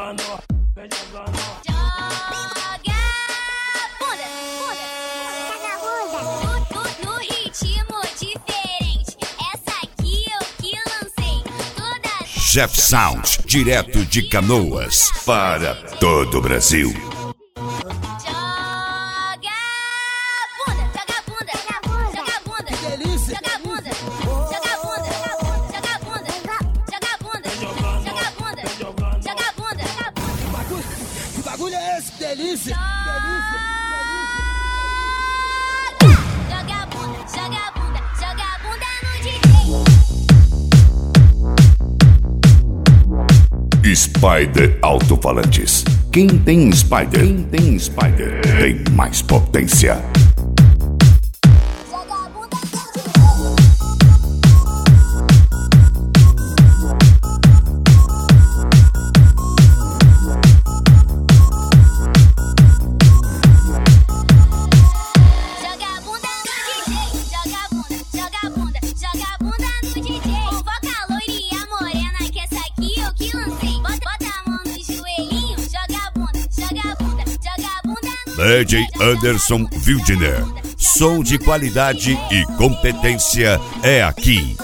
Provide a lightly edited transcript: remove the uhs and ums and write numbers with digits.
No ritmo diferente, essa aqui eu que lancei. Jeff Sound, direto de Canoas para todo o Brasil. Delícia! Joga a bunda no DJ. Spider Alto-Falantes. Quem tem Spider tem mais potência. DJ Anderson Wildner. Som de qualidade e competência é aqui.